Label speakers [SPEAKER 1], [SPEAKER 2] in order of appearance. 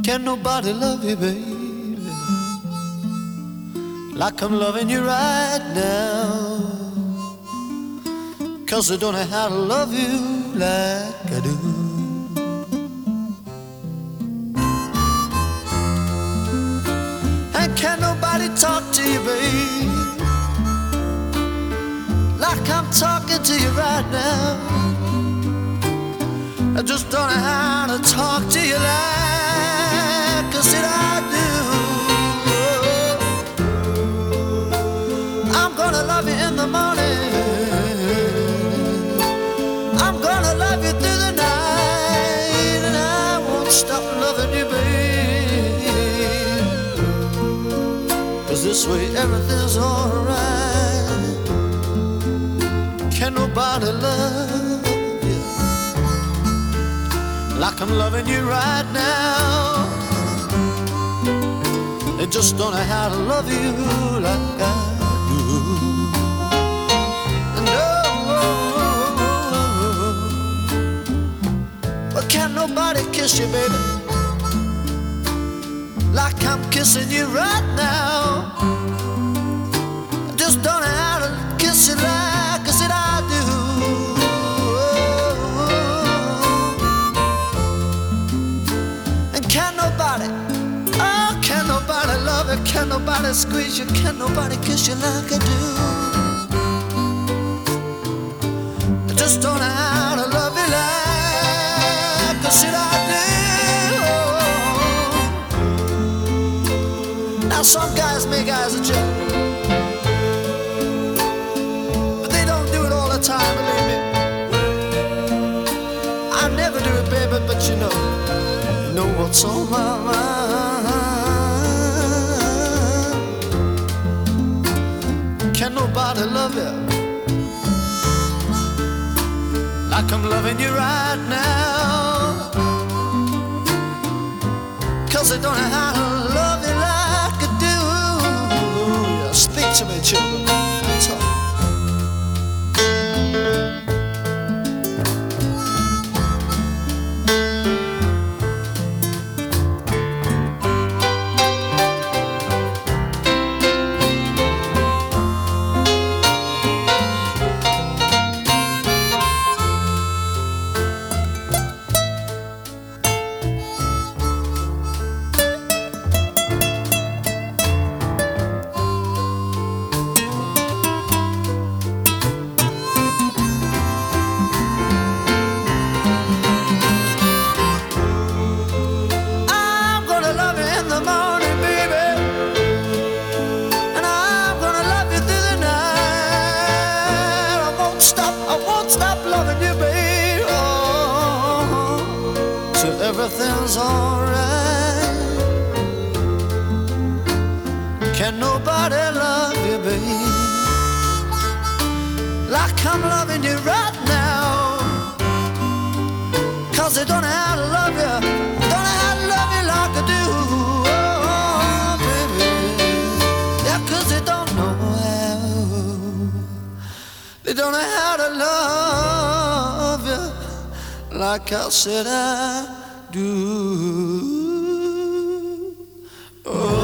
[SPEAKER 1] Can nobody love you, baby, like I'm loving you right now? 'Cause I don't know how to love you like I do. And can nobody talk to you, baby, like I'm talking to you right now? I just don't know how to talk to you like I said I do. I'm gonna love you in the morning, I'm gonna love you through the night, and I won't stop loving you, babe, 'cause this way everything's alright. Can nobody love you like I'm loving you right now? They just don't know how to love you like I do. No, but can nobody kiss you, baby, like I'm kissing you right now? I just don't know how to kiss you like I said I do. And can nobody, oh, can nobody love you? Can nobody squeeze you? Can nobody kiss you like I do? I just don't know how to love you like I said I do. Now some guys make eyes at you, but they don't do it all the time, believe me. I never do it, baby, but you know what's on my mind. Can nobody love you like I'm loving you right now? 'Cause I don't know how to love you like I do. Yeah, speak to me, children. Talk. Everything's alright. Can nobody love you, babe, like I'm loving you right now? 'Cause they don't know how to love you, don't know how to love you like I do. Oh, baby, yeah, 'cause they don't know how. They don't know how to love you like I said I do. Oh.